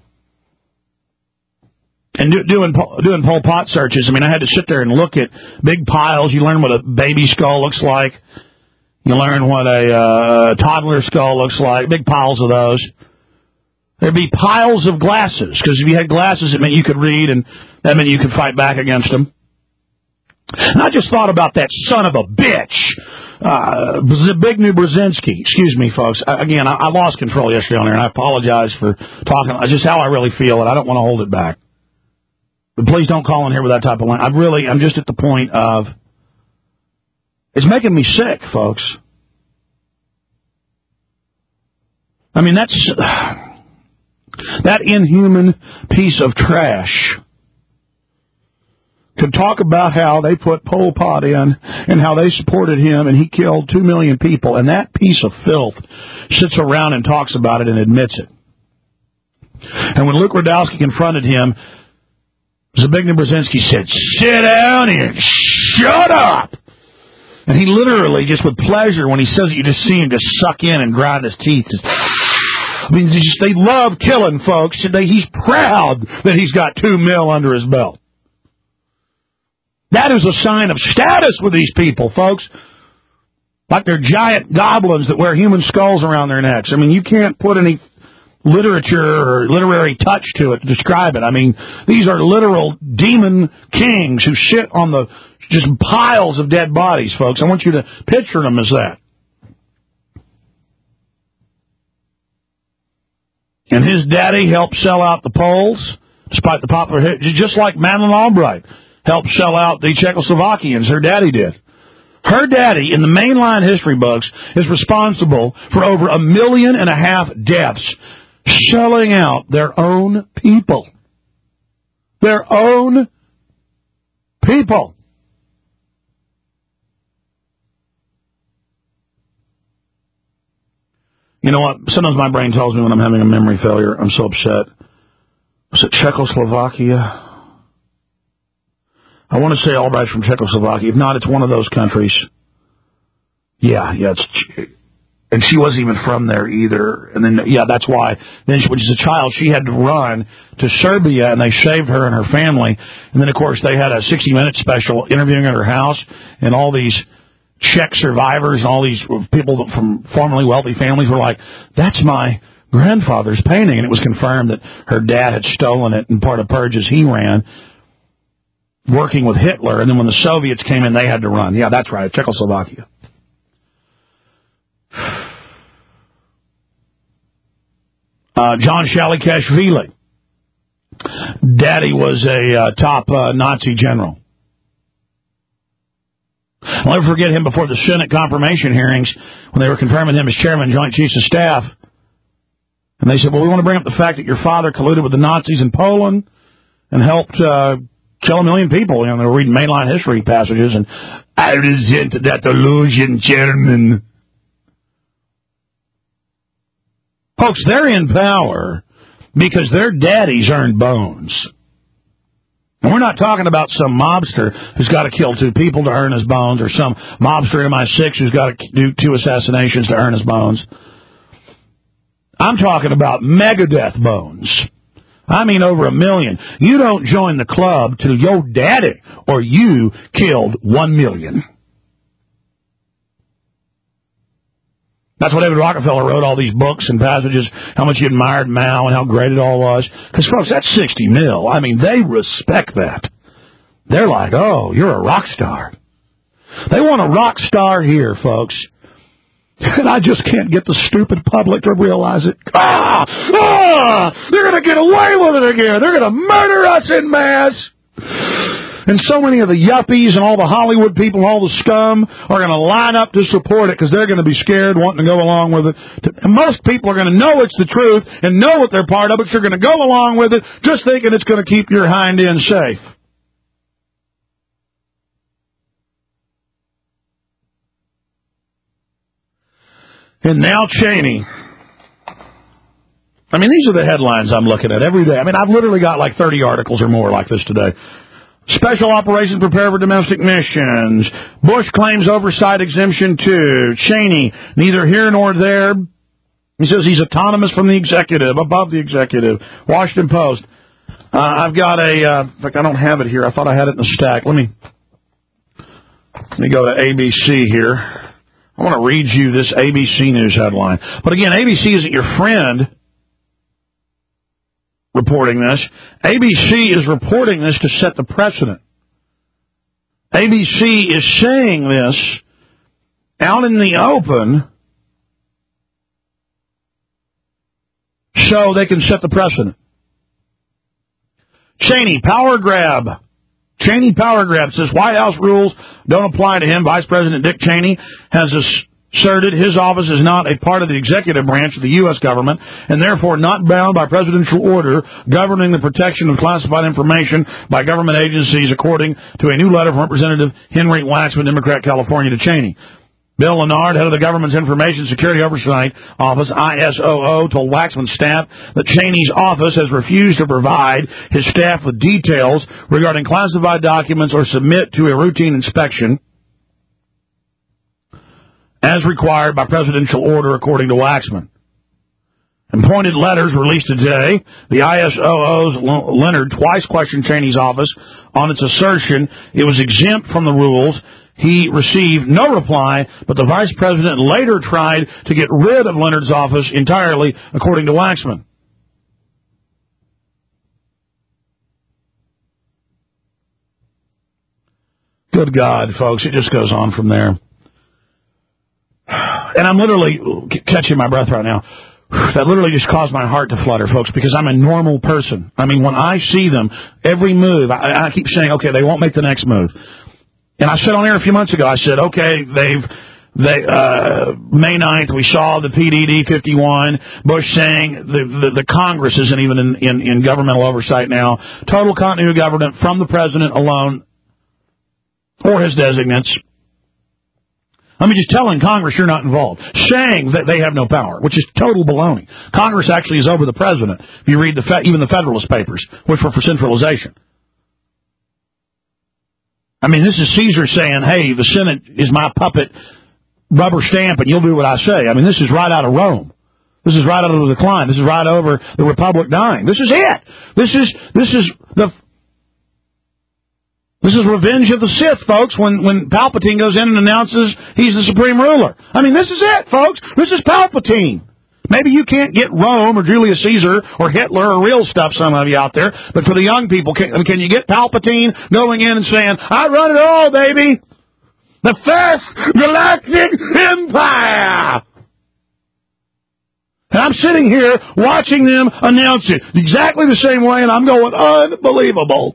And do, doing doing Pol Pot searches. I mean, I had to sit there and look at big piles. You learn what a baby skull looks like. You learn what a uh, toddler skull looks like. Big piles of those. There'd be piles of glasses, because if you had glasses, it meant you could read, and that meant you could fight back against them. And I just thought about that son of a bitch, uh, Zbigniew Brzezinski. Excuse me, folks. I, again, I, I lost control yesterday on there, and I apologize for talking. Just how I really feel, and I don't want to hold it back. But please don't call in here with that type of line. I really, I'm just at the point of, it's making me sick, folks. I mean, that's, that inhuman piece of trash could talk about how they put Pol Pot in and how they supported him and he killed two million people, and that piece of filth sits around and talks about it and admits it. And when Luke Rudkowski confronted him, Zbigniew Brzezinski said, "Sit down and shut up." And he literally, just with pleasure, when he says it, you just see him just suck in and grind his teeth. Just, I mean, they, just, they love killing folks. They, he's proud that he's got two mil under his belt. That is a sign of status with these people, folks. Like they're giant goblins that wear human skulls around their necks. I mean, you can't put any literature or literary touch to it to describe it. I mean, these are literal demon kings who sit on the just piles of dead bodies, folks. I want you to picture them as that. And his daddy helped sell out the Poles, despite the popular hit, just like Madeleine Albright helped sell out the Czechoslovakians. Her daddy did. Her daddy, in the mainline history books, is responsible for over a million and a half deaths, selling out their own people. Their own people. You know what? Sometimes my brain tells me when I'm having a memory failure. I'm so upset. Was it Czechoslovakia? I want to say Albright's from Czechoslovakia. If not, it's one of those countries. Yeah, yeah, it's... And she wasn't even from there either. And then, yeah, that's why. Then, she, when she was a child, she had to run to Serbia, and they saved her and her family. And then, of course, they had a sixty minute special interviewing at her house, and all these Czech survivors and all these people from formerly wealthy families were like, "That's my grandfather's painting." And it was confirmed that her dad had stolen it in part of purges he ran, working with Hitler. And then when the Soviets came in, they had to run. Yeah, that's right, Czechoslovakia. Uh, John Shalikashvili. Daddy was a uh, top uh, Nazi general. I'll never forget him before the Senate confirmation hearings when they were confirming him as chairman of Joint Chiefs of Staff. And they said, well, we want to bring up the fact that your father colluded with the Nazis in Poland and helped uh, kill a million people. You know, they were reading mainline history passages, and I resent that illusion, Chairman. Folks, they're in power because their daddies earned bones. And we're not talking about some mobster who's got to kill two people to earn his bones, or some mobster in M I six who's got to do two assassinations to earn his bones. I'm talking about Megadeth bones. I mean over a million. You don't join the club till your daddy or you killed one million. That's why David Rockefeller wrote all these books and passages, how much he admired Mao and how great it all was. Because, folks, that's sixty mil. I mean, they respect that. They're like, oh, you're a rock star. They want a rock star here, folks. And I just can't get the stupid public to realize it. Ah! Ah! They're going to get away with it again. They're going to murder us en masse. And so many of the yuppies and all the Hollywood people and all the scum are going to line up to support it because they're going to be scared, wanting to go along with it. And most people are going to know it's the truth and know what they're part of, but you're going to go along with it just thinking it's going to keep your hind end safe. And now Cheney. I mean, these are the headlines I'm looking at every day. I mean, I've literally got like thirty articles or more like this today. Special operations prepare for domestic missions. Bush claims oversight exemption two. Cheney, neither here nor there. He says he's autonomous from the executive, above the executive. Washington Post. Uh, I've got a, uh, in fact, I don't have it here. I thought I had it in the stack. Let me, let me go to A B C here. I want to read you this A B C News headline. But again, A B C isn't your friend reporting this. A B C is reporting this to set the precedent. A B C is saying this out in the open so they can set the precedent. Cheney, power grab. Cheney power grab says White House rules don't apply to him. Vice President Dick Cheney has asserted his office is not a part of the executive branch of the U S government and therefore not bound by presidential order governing the protection of classified information by government agencies, according to a new letter from Representative Henry Waxman, Democrat, California, to Cheney. Bill Leonard, head of the government's Information Security Oversight Office, I S O O, told Waxman's staff that Cheney's office has refused to provide his staff with details regarding classified documents or submit to a routine inspection as required by presidential order, according to Waxman. In pointed letters released today, the I S O O's Leonard twice questioned Cheney's office on its assertion it was exempt from the rules. He received no reply, but the vice president later tried to get rid of Leonard's office entirely, according to Waxman. Good God, folks, it just goes on from there. And I'm literally catching my breath right now. That literally just caused my heart to flutter, folks, because I'm a normal person. I mean, when I see them, every move, I, I keep saying, okay, they won't make the next move. And I said on air a few months ago, I said, okay, they've, they, uh, May ninth, we saw the P D D fifty-one, Bush saying the, the, the Congress isn't even in, in, in governmental oversight now. Total continuity of government from the president alone or his designates. I mean, just telling Congress you're not involved. Saying that they have no power, which is total baloney. Congress actually is over the president, if you read the fe- even the Federalist Papers, which were for centralization. I mean, this is Caesar saying, hey, the Senate is my puppet rubber stamp and you'll do what I say. I mean, this is right out of Rome. This is right out of the decline. This is right over the Republic dying. This is it. This is, this is the, this is Revenge of the Sith, folks, when, when Palpatine goes in and announces he's the supreme ruler. I mean, this is it, folks. This is Palpatine. Maybe you can't get Rome or Julius Caesar or Hitler or real stuff, some of you out there, but for the young people, can, can you get Palpatine going in and saying, I run it all, baby! The First Galactic Empire! And I'm sitting here watching them announce it exactly the same way, and I'm going, unbelievable.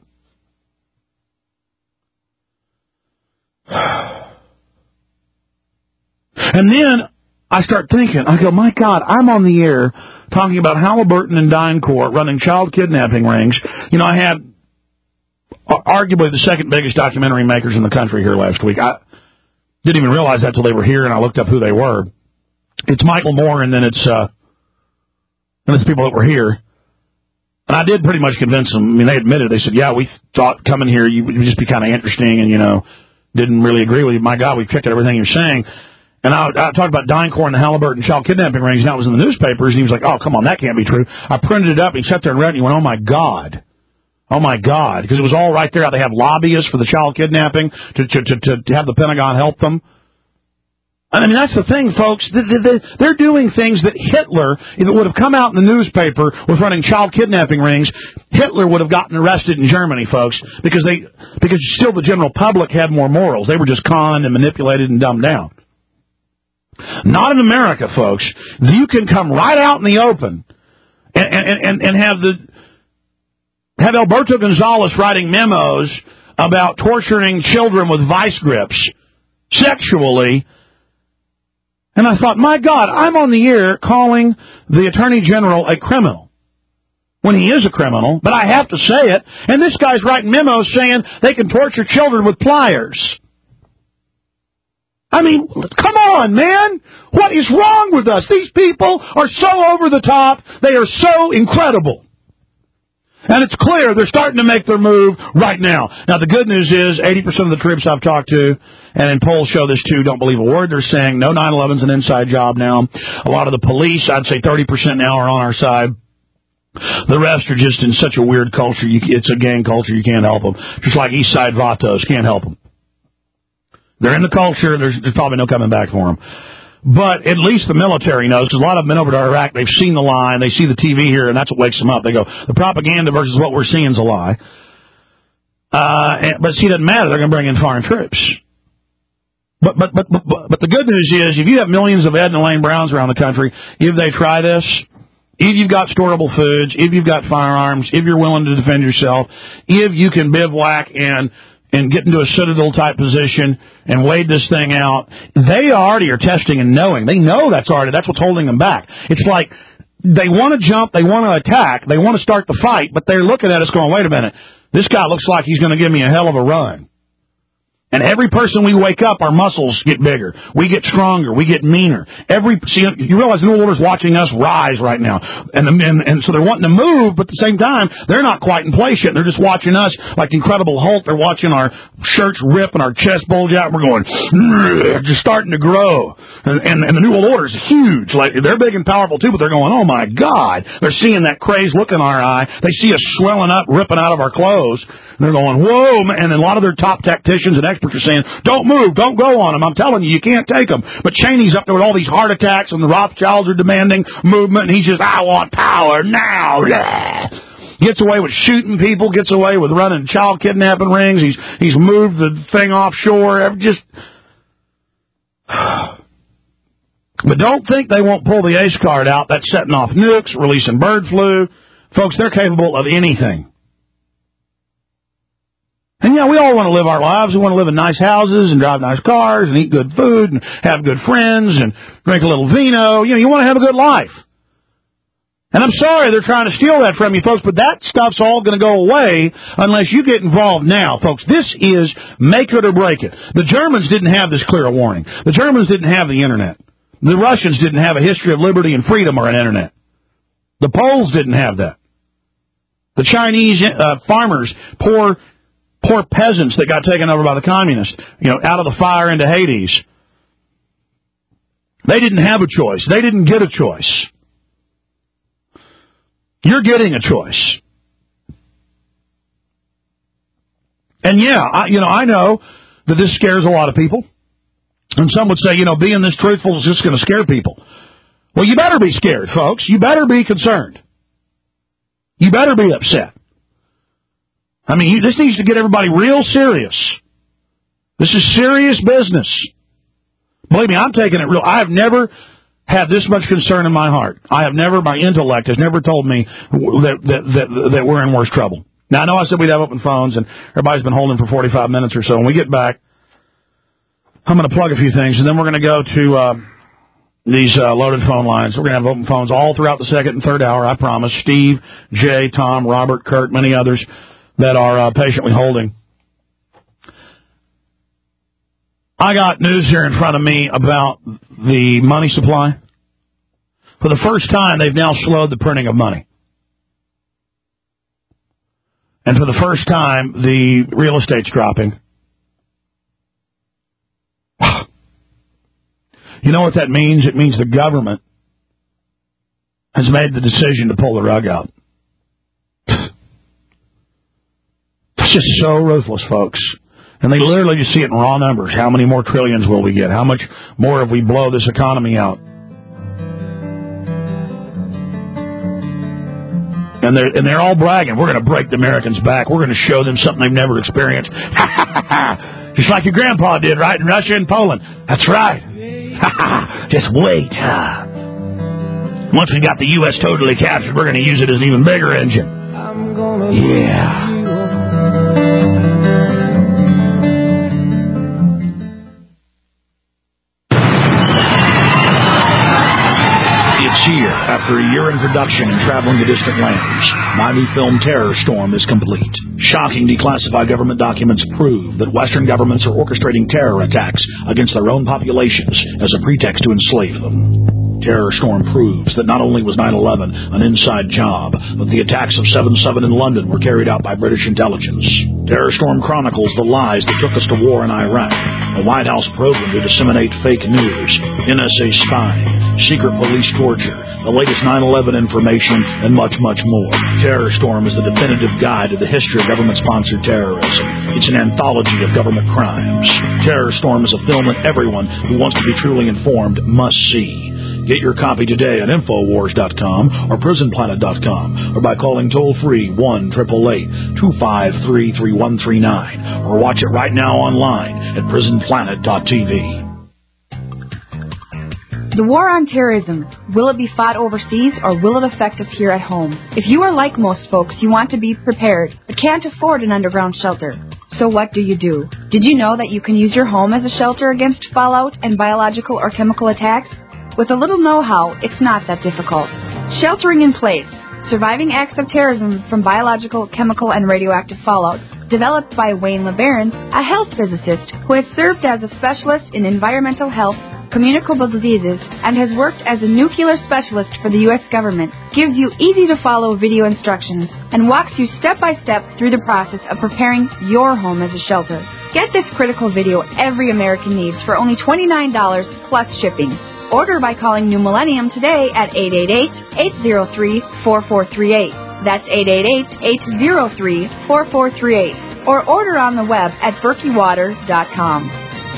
And then, I start thinking, I go, my God, I'm on the air talking about Halliburton and DynCorp running child kidnapping rings. You know, I had arguably the second biggest documentary makers in the country here last week. I didn't even realize that till they were here, and I looked up who they were. It's Michael Moore, and then it's uh, and it's people that were here. And I did pretty much convince them. I mean, they admitted. They said, yeah, we thought coming here you would just be kind of interesting, and, you know, didn't really agree with you. My God, we've checked out everything you're saying. And I, I talked about DynCorp and the Halliburton child kidnapping rings, and that was in the newspapers, and he was like, oh, come on, that can't be true. I printed it up, and he sat there and read it, and he went, oh, my God. Oh, my God. Because it was all right there. They have lobbyists for the child kidnapping to, to, to, to have the Pentagon help them. I mean, that's the thing, folks. They're doing things that Hitler, if it would have come out in the newspaper, was running child kidnapping rings, Hitler would have gotten arrested in Germany, folks, because they, because still the general public had more morals. They were just conned and manipulated and dumbed down. Not in America, folks. You can come right out in the open and, and, and have the, have Alberto Gonzalez writing memos about torturing children with vice grips sexually. And I thought, my God, I'm on the air calling the Attorney General a criminal when he is a criminal, but I have to say it. And this guy's writing memos saying they can torture children with pliers. I mean, come on, man. What is wrong with us? These people are so over the top. They are so incredible. And it's clear they're starting to make their move right now. Now, the good news is eighty percent of the troops I've talked to, and in polls show this too, don't believe a word they're saying. No, nine eleven's an inside job now. A lot of the police, I'd say thirty percent now are on our side. The rest are just in such a weird culture. You, it's a gang culture. You can't help them. Just like East Side Vatos, can't help them. They're in the culture. There's, there's probably no coming back for them. But at least the military knows, because a lot of them been over to Iraq, they've seen the lie, and they see the T V here, and that's what wakes them up. They go, the propaganda versus what we're seeing is a lie. Uh, and, but see, it doesn't matter. They're going to bring in foreign troops. But, but, but, but, but the good news is, if you have millions of Ed and Elaine Browns around the country, if they try this, if you've got storable foods, if you've got firearms, if you're willing to defend yourself, if you can bivouac and and get into a citadel-type position and wade this thing out, they already are testing and knowing. They know that's already, that's what's holding them back. It's like they want to jump, they want to attack, they want to start the fight, but they're looking at us going, wait a minute, this guy looks like he's going to give me a hell of a run. And every person we wake up, our muscles get bigger. We get stronger. We get meaner. Every see, you realize New World Order's watching us rise right now, and, and and so they're wanting to move, but at the same time, they're not quite in place yet. They're just watching us like Incredible Hulk. They're watching our shirts rip and our chest bulge out. And we're going, just starting to grow. And, and and the New World Order's huge. Like they're big and powerful too, but they're going, oh my God! They're seeing that crazed look in our eye. They see us swelling up, ripping out of our clothes. And they're going, whoa! And then a lot of their top tacticians and experts are saying, don't move, don't go on them. I'm telling you, you can't take them. But Cheney's up there with all these heart attacks, and the Rothschilds are demanding movement, and he's just, I want power now. Blah. Gets away with shooting people, gets away with running child kidnapping rings. He's he's moved the thing offshore. Just, but don't think they won't pull the ACE card out. That's setting off nukes, releasing bird flu. Folks, they're capable of anything. And, yeah, we all want to live our lives. We want to live in nice houses and drive nice cars and eat good food and have good friends and drink a little vino. You know, you want to have a good life. And I'm sorry they're trying to steal that from you, folks, but that stuff's all going to go away unless you get involved now, folks. This is make it or break it. The Germans didn't have this clear warning. The Germans didn't have the Internet. The Russians didn't have a history of liberty and freedom or an Internet. The Poles didn't have that. The Chinese uh, farmers, poor Poor peasants that got taken over by the communists, you know, out of the fire into Hades. They didn't have a choice. They didn't get a choice. You're getting a choice. And yeah, I, you know, I know that this scares a lot of people. And some would say, you know, being this truthful is just going to scare people. Well, you better be scared, folks. You better be concerned. You better be upset. I mean, you, this needs to get everybody real serious. This is serious business. Believe me, I'm taking it real. I have never had this much concern in my heart. I have never, my intellect has never told me that that that, that we're in worse trouble. Now, I know I said we'd have open phones, and everybody's been holding for forty-five minutes or so. When we get back, I'm going to plug a few things, and then we're going to go to uh, these uh, loaded phone lines. We're going to have open phones all throughout the second and third hour, I promise. Steve, Jay, Tom, Robert, Kurt, many others that are uh, patiently holding. I got news here in front of me about the money supply. For the first time, they've now slowed the printing of money. And for the first time, the real estate's dropping. You know what that means? It means the government has made the decision to pull the rug out. It's just so ruthless, folks. And they literally just see it in raw numbers. How many more trillions will we get? How much more if we blow this economy out? And they're, and they're all bragging. We're going to break the Americans' back. We're going to show them something they've never experienced. Just like your grandpa did, right, in Russia and Poland. That's right. Just wait. Once we got the U S totally captured, we're going to use it as an even bigger engine. Yeah. It's here. After a year in production and traveling to distant lands, my new film Terror Storm is complete. Shocking declassified government documents prove that Western governments are orchestrating terror attacks against their own populations as a pretext to enslave them. Terror Storm proves that not only was nine eleven an inside job, but the attacks of seven seven in London were carried out by British intelligence. Terror Storm chronicles the lies that took us to war in Iraq, a White House program to disseminate fake news, N S A spying, secret police torture, the latest nine eleven information, and much, much more. Terror Storm is the definitive guide to the history of government-sponsored terrorism. It's an anthology of government crimes. Terror Storm is a film that everyone who wants to be truly informed must see. Get your copy today at Infowars dot com or Prison Planet dot com or by calling toll-free one eight eight eight, two five three, three one three nine or watch it right now online at Prison Planet dot T V. The war on terrorism, will it be fought overseas or will it affect us here at home? If you are like most folks, you want to be prepared but can't afford an underground shelter. So what do you do? Did you know that you can use your home as a shelter against fallout and biological or chemical attacks? With a little know-how, it's not that difficult. Sheltering in Place, Surviving Acts of Terrorism from Biological, Chemical, and Radioactive Fallout, developed by Wayne LeBaron, a health physicist who has served as a specialist in environmental health, communicable diseases, and has worked as a nuclear specialist for the U S government, gives you easy-to-follow video instructions and walks you step-by-step through the process of preparing your home as a shelter. Get this critical video every American needs for only twenty-nine dollars plus shipping. Order by calling New Millennium today at eight eight eight, eight zero three, four four three eight. That's eight eight eight, eight zero three, four four three eight. Or order on the web at berkey water dot com.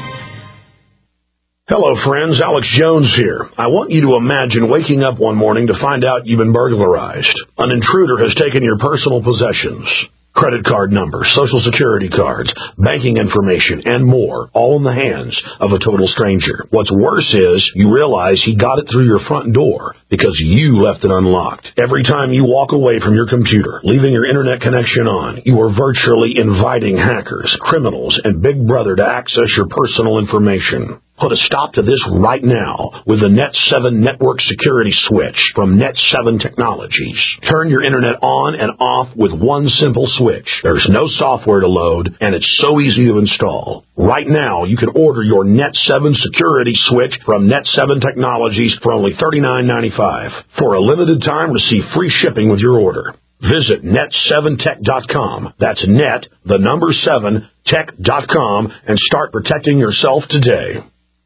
Hello, friends. Alex Jones here. I want you to imagine waking up one morning to find out you've been burglarized. An intruder has taken your personal possessions. Credit card numbers, social security cards, banking information, and more, all in the hands of a total stranger. What's worse is you realize he got it through your front door because you left it unlocked. Every time you walk away from your computer, leaving your internet connection on, you are virtually inviting hackers, criminals, and Big Brother to access your personal information. Put a stop to this right now with the Net seven Network Security Switch from Net seven Technologies. Turn your internet on and off with one simple switch. There's no software to load, and it's so easy to install. Right now, you can order your Net seven Security Switch from Net seven Technologies for only thirty-nine ninety-five. For a limited time, receive free shipping with your order. Visit net seven tech dot com. That's net, the number seven, tech dot com, and start protecting yourself today.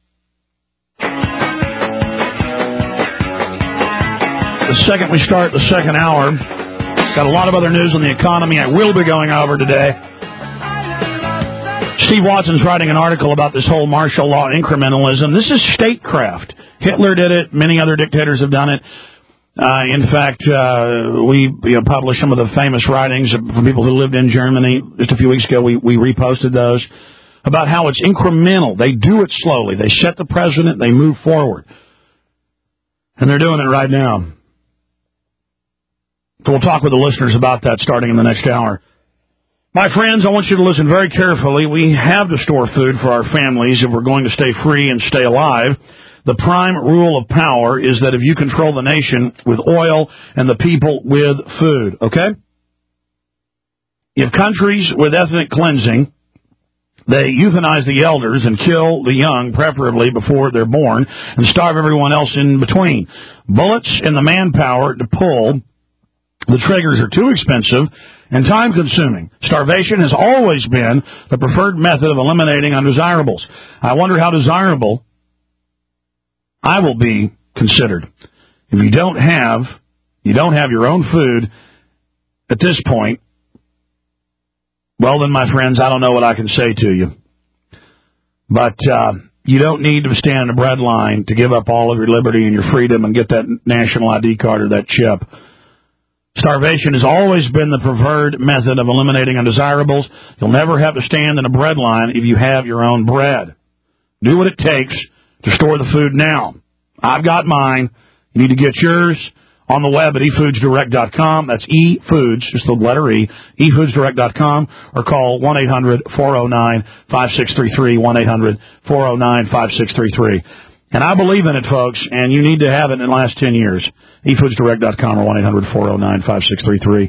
The second we start the second hour, got a lot of other news on the economy I will be going over today. Steve Watson's writing an article about this whole martial law incrementalism. This is statecraft. Hitler did it. Many other dictators have done it. Uh, in fact, uh, we you know, published some of the famous writings from people who lived in Germany just a few weeks ago. We, we reposted those about how it's incremental. They do it slowly. They set the precedent. They move forward. And they're doing it right now. So we'll talk with the listeners about that starting in the next hour. My friends, I want you to listen very carefully. We have to store food for our families if we're going to stay free and stay alive. the prime rule of power is that if you control the nation with oil and the people with food, okay? If countries with ethnic cleansing, they euthanize the elders and kill the young, preferably before they're born, and starve everyone else in between. Bullets and the manpower to pull the triggers are too expensive and time-consuming. Starvation has always been the preferred method of eliminating undesirables. I wonder how desirable I will be considered. If you don't have, you don't have your own food at this point, well then, my friends, I don't know what I can say to you. But uh, you don't need to stand in a bread line to give up all of your liberty and your freedom and get that national I D card or that chip. Starvation has always been the preferred method of eliminating undesirables. You'll never have to stand in a bread line if you have your own bread. Do what it takes to store the food now. I've got mine. You need to get yours on the web at e foods direct dot com. That's eFoods, just the letter E, e foods direct dot com, or call one eight hundred four oh nine five six three three, one eight hundred four oh nine five six three three. And I believe in it, folks, and you need to have it in the last ten years. e foods direct dot com or one eight hundred four oh nine five six three three.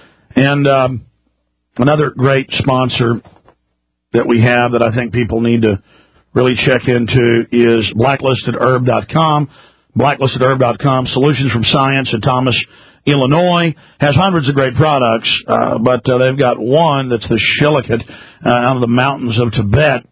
And um, another great sponsor that we have that I think people need to really check into is blacklisted herb dot com. blacklisted herb dot com, solutions from science in Thomas, Illinois, has hundreds of great products, uh, but uh, they've got one that's the shilajit uh, out of the mountains of Tibet,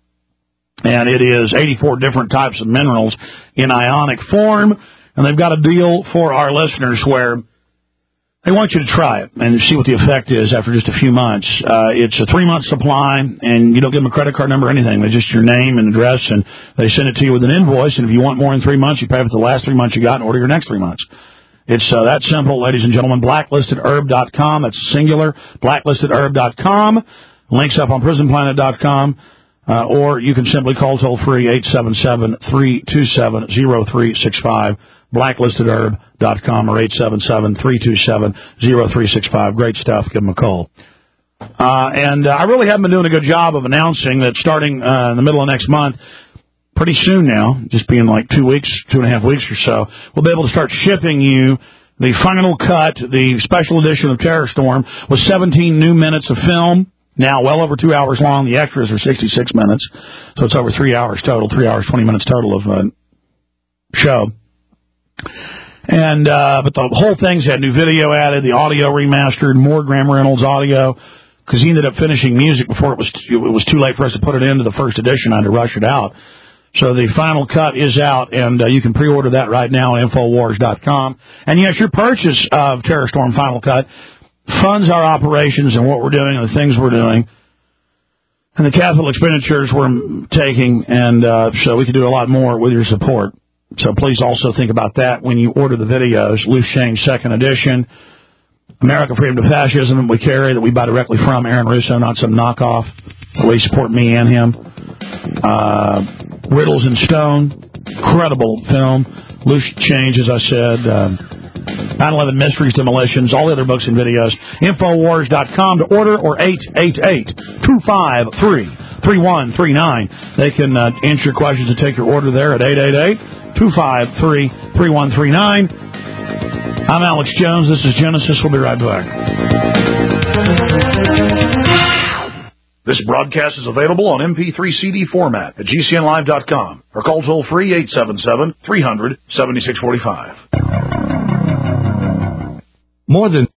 and it is eighty-four different types of minerals in ionic form, and they've got a deal for our listeners where they want you to try it and see what the effect is after just a few months. Uh, it's a three-month supply, and you don't give them a credit card number or anything. They just your name and address, and they send it to you with an invoice, and if you want more in three months, you pay for the last three months you got and order your next three months. It's uh, that simple, ladies and gentlemen. blacklisted herb dot com. That's singular. blacklisted herb dot com. Links up on prison planet dot com. Uh, or you can simply call toll-free eight seven seven, three two seven, zero three six five. blacklisted herb dot com or eight seven seven, three two seven, zero three six five. Great stuff. Give them a call. Uh, and uh, I really haven't been doing a good job of announcing that starting uh, in the middle of next month, pretty soon now, just being like two weeks, two and a half weeks or so, we'll be able to start shipping you the final cut, the special edition of Terror Storm, with seventeen new minutes of film. Now, well over two hours long. The extras are sixty-six minutes, so it's over three hours total, three hours, twenty minutes total of uh, show. And uh, but the whole thing's had new video added, the audio remastered, more Graham Reynolds audio, because he ended up finishing music before it was it was too late for us to put it into the first edition. I had to rush it out. So the final cut is out, and uh, you can pre-order that right now at infowars dot com. And yes, your purchase of Terror Storm Final Cut funds our operations and what we're doing and the things we're doing, and the capital expenditures we're taking, and uh, so we can do a lot more with your support. So please also think about that when you order the videos. Loose Change Second Edition, America Freedom to Fascism that we carry, that we buy directly from Aaron Russo, not some knockoff. We support me and him. Uh, Riddles in Stone, incredible film. Loose Change, as I said. Um, nine eleven Mysteries, Demolitions, all the other books and videos. infowars dot com to order, or eight eight eight, two five three, three one three nine. They can uh, answer your questions and take your order there at eight eight eight, two five three, three one three nine. I'm Alex Jones. This is Genesis. We'll be right back. This broadcast is available on M P three C D format at G C N live dot com or call toll-free eight seven seven, three hundred, seventy-six forty-five. More than